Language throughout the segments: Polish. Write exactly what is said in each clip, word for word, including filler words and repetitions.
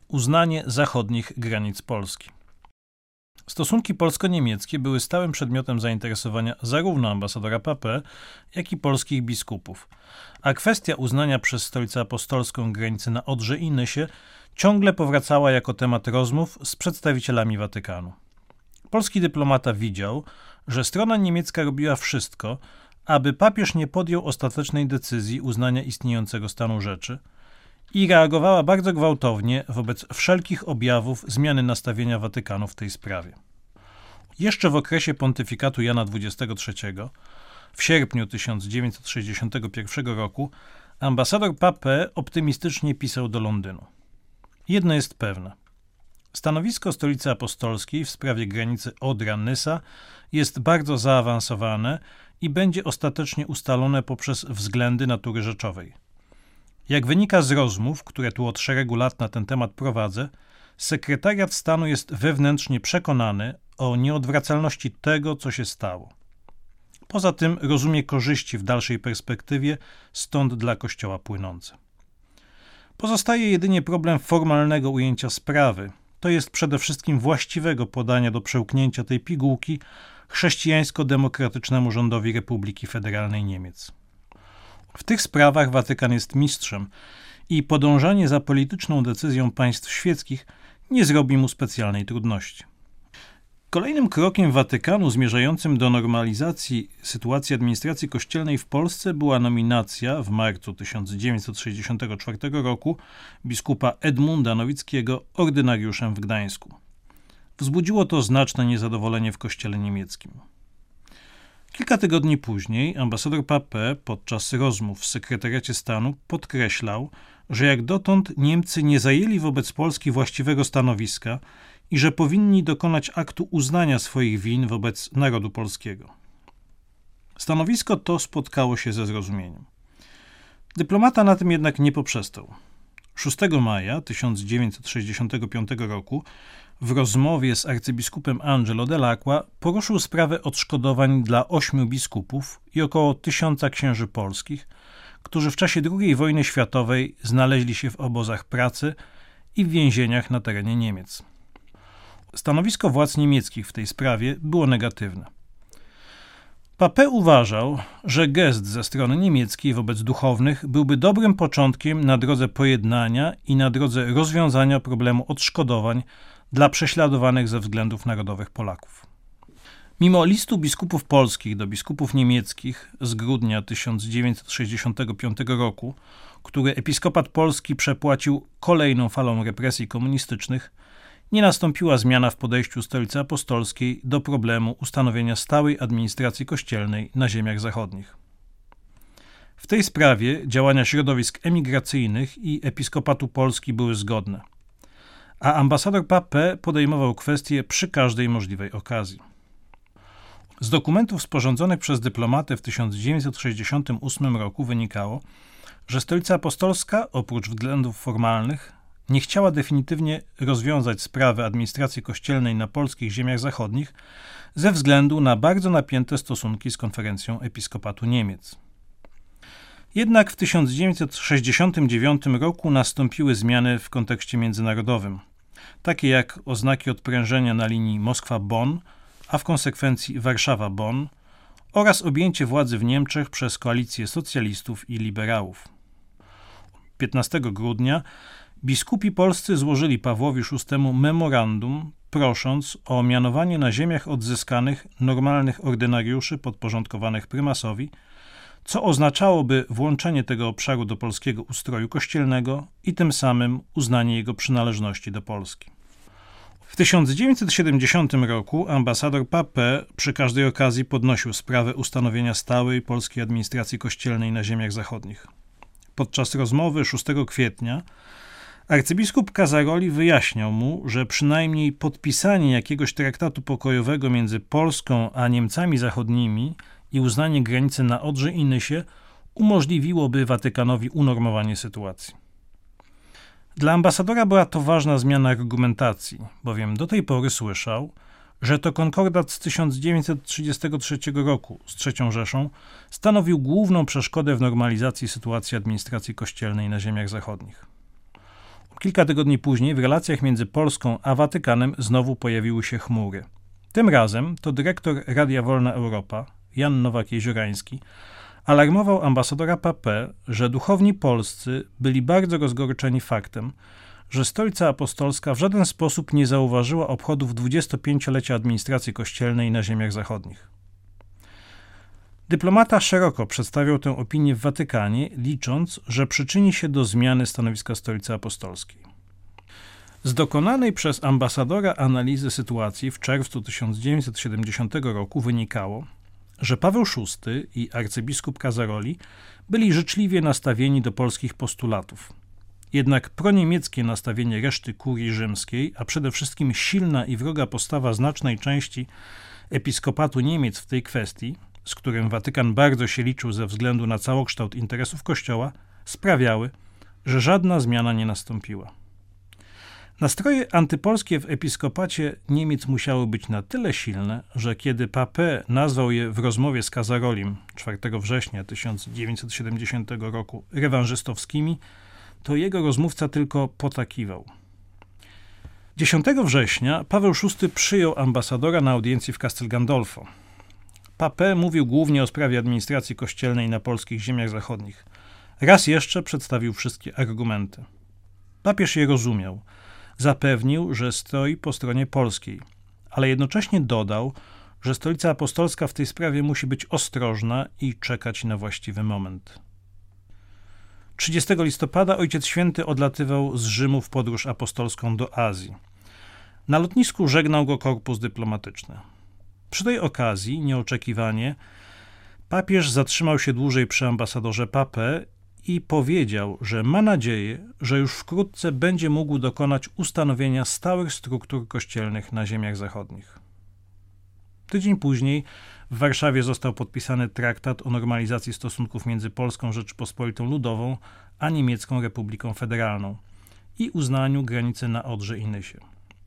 Uznanie zachodnich granic Polski. Stosunki polsko-niemieckie były stałym przedmiotem zainteresowania zarówno ambasadora Papin, jak i polskich biskupów, a kwestia uznania przez Stolicę Apostolską granicy na Odrze i Nysie ciągle powracała jako temat rozmów z przedstawicielami Watykanu. Polski dyplomata widział, że strona niemiecka robiła wszystko, aby papież nie podjął ostatecznej decyzji uznania istniejącego stanu rzeczy i reagowała bardzo gwałtownie wobec wszelkich objawów zmiany nastawienia Watykanu w tej sprawie. Jeszcze w okresie pontyfikatu Jana dwudziestego trzeciego, w sierpniu tysiąc dziewięćset sześćdziesiątego pierwszego roku, ambasador Papin optymistycznie pisał do Londynu. Jedno jest pewne. Stanowisko Stolicy Apostolskiej w sprawie granicy Odra-Nysa jest bardzo zaawansowane i będzie ostatecznie ustalone poprzez względy natury rzeczowej. Jak wynika z rozmów, które tu od szeregu lat na ten temat prowadzę, sekretariat stanu jest wewnętrznie przekonany o nieodwracalności tego, co się stało. Poza tym rozumie korzyści w dalszej perspektywie, stąd dla Kościoła płynące. Pozostaje jedynie problem formalnego ujęcia sprawy, to jest przede wszystkim właściwego podania do przełknięcia tej pigułki chrześcijańsko-demokratycznemu rządowi Republiki Federalnej Niemiec. W tych sprawach Watykan jest mistrzem i podążanie za polityczną decyzją państw świeckich nie zrobi mu specjalnej trudności. Kolejnym krokiem Watykanu zmierzającym do normalizacji sytuacji administracji kościelnej w Polsce była nominacja w marcu tysiąc dziewięćset sześćdziesiątego czwartego roku biskupa Edmunda Nowickiego ordynariuszem w Gdańsku. Wzbudziło to znaczne niezadowolenie w kościele niemieckim. Kilka tygodni później ambasador Papin podczas rozmów w sekretariacie stanu podkreślał, że jak dotąd Niemcy nie zajęli wobec Polski właściwego stanowiska i że powinni dokonać aktu uznania swoich win wobec narodu polskiego. Stanowisko to spotkało się ze zrozumieniem. Dyplomata na tym jednak nie poprzestał. szóstego maja tysiąc dziewięćset sześćdziesiątego piątego roku w rozmowie z arcybiskupem Angelo Dell'Acqua poruszył sprawę odszkodowań dla ośmiu biskupów i około tysiąca księży polskich, którzy w czasie drugiej wojny światowej znaleźli się w obozach pracy i w więzieniach na terenie Niemiec. Stanowisko władz niemieckich w tej sprawie było negatywne. Papin uważał, że gest ze strony niemieckiej wobec duchownych byłby dobrym początkiem na drodze pojednania i na drodze rozwiązania problemu odszkodowań dla prześladowanych ze względów narodowych Polaków. Mimo listu biskupów polskich do biskupów niemieckich z grudnia tysiąc dziewięćset sześćdziesiątego piątego roku, który episkopat polski przepłacił kolejną falą represji komunistycznych, nie nastąpiła zmiana w podejściu Stolicy Apostolskiej do problemu ustanowienia stałej administracji kościelnej na ziemiach zachodnich. W tej sprawie działania środowisk emigracyjnych i episkopatu Polski były zgodne, a ambasador Papin podejmował kwestie przy każdej możliwej okazji. Z dokumentów sporządzonych przez dyplomatę w tysiąc dziewięćset sześćdziesiątym ósmym roku wynikało, że Stolica Apostolska, oprócz względów formalnych, nie chciała definitywnie rozwiązać sprawy administracji kościelnej na polskich ziemiach zachodnich ze względu na bardzo napięte stosunki z konferencją episkopatu Niemiec. Jednak w tysiąc dziewięćset sześćdziesiątym dziewiątym roku nastąpiły zmiany w kontekście międzynarodowym, takie jak oznaki odprężenia na linii Moskwa-Bonn, a w konsekwencji Warszawa-Bonn oraz objęcie władzy w Niemczech przez koalicję socjalistów i liberałów. piętnastego grudnia biskupi polscy złożyli Pawłowi szóstemu memorandum, prosząc o mianowanie na ziemiach odzyskanych normalnych ordynariuszy podporządkowanych prymasowi, co oznaczałoby włączenie tego obszaru do polskiego ustroju kościelnego i tym samym uznanie jego przynależności do Polski. W tysiąc dziewięćset siedemdziesiątym roku ambasador Papin przy każdej okazji podnosił sprawę ustanowienia stałej polskiej administracji kościelnej na ziemiach zachodnich. Podczas rozmowy szóstego kwietnia arcybiskup Casaroli wyjaśniał mu, że przynajmniej podpisanie jakiegoś traktatu pokojowego między Polską a Niemcami Zachodnimi i uznanie granicy na Odrze i Nysie umożliwiłoby Watykanowi unormowanie sytuacji. Dla ambasadora była to ważna zmiana argumentacji, bowiem do tej pory słyszał, że to konkordat z tysiąc dziewięćset trzydziestego trzeciego roku z trzecią Rzeszą stanowił główną przeszkodę w normalizacji sytuacji administracji kościelnej na ziemiach zachodnich. Kilka tygodni później w relacjach między Polską a Watykanem znowu pojawiły się chmury. Tym razem to dyrektor Radia Wolna Europa, Jan Nowak-Jeziorański, alarmował ambasadora Papę, że duchowni polscy byli bardzo rozgoryczeni faktem, że Stolica Apostolska w żaden sposób nie zauważyła obchodów dwudziestopięciolecia administracji kościelnej na ziemiach zachodnich. Dyplomata szeroko przedstawiał tę opinię w Watykanie, licząc, że przyczyni się do zmiany stanowiska Stolicy Apostolskiej. Z dokonanej przez ambasadora analizy sytuacji w czerwcu tysiąc dziewięćset siedemdziesiątego roku wynikało, że Paweł szósty i arcybiskup Casaroli byli życzliwie nastawieni do polskich postulatów. Jednak proniemieckie nastawienie reszty kurii rzymskiej, a przede wszystkim silna i wroga postawa znacznej części episkopatu Niemiec w tej kwestii, z którym Watykan bardzo się liczył ze względu na całokształt interesów Kościoła, sprawiały, że żadna zmiana nie nastąpiła. Nastroje antypolskie w episkopacie Niemiec musiały być na tyle silne, że kiedy Papę nazwał je w rozmowie z Casarolim czwartego września tysiąc dziewięćset siedemdziesiątego roku rewanżystowskimi, to jego rozmówca tylko potakiwał. dziesiątego września Paweł szósty przyjął ambasadora na audiencji w Castel Gandolfo. Papę mówił głównie o sprawie administracji kościelnej na polskich ziemiach zachodnich. Raz jeszcze przedstawił wszystkie argumenty. Papież je rozumiał. Zapewnił, że stoi po stronie polskiej, ale jednocześnie dodał, że Stolica Apostolska w tej sprawie musi być ostrożna i czekać na właściwy moment. trzydziestego listopada Ojciec Święty odlatywał z Rzymu w podróż apostolską do Azji. Na lotnisku żegnał go korpus dyplomatyczny. Przy tej okazji, nieoczekiwanie, papież zatrzymał się dłużej przy ambasadorze Papę i powiedział, że ma nadzieję, że już wkrótce będzie mógł dokonać ustanowienia stałych struktur kościelnych na ziemiach zachodnich. Tydzień później w Warszawie został podpisany traktat o normalizacji stosunków między Polską Rzeczypospolitą Ludową a Niemiecką Republiką Federalną i uznaniu granicy na Odrze i Nysie.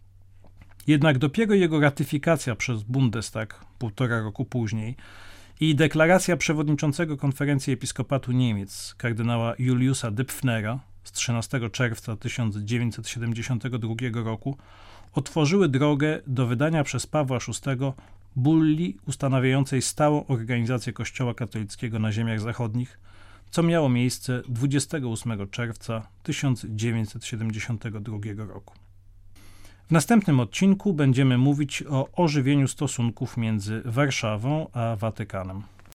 Jednak dopiero jego ratyfikacja przez Bundestag półtora roku później i deklaracja przewodniczącego Konferencji Episkopatu Niemiec, kardynała Juliusa Döpfnera z trzynastego czerwca tysiąc dziewięćset siedemdziesiątego drugiego roku otworzyły drogę do wydania przez Pawła szóstego bulli ustanawiającej stałą organizację Kościoła katolickiego na ziemiach zachodnich, co miało miejsce dwudziestego ósmego czerwca tysiąc dziewięćset siedemdziesiątego drugiego roku. W następnym odcinku będziemy mówić o ożywieniu stosunków między Warszawą a Watykanem.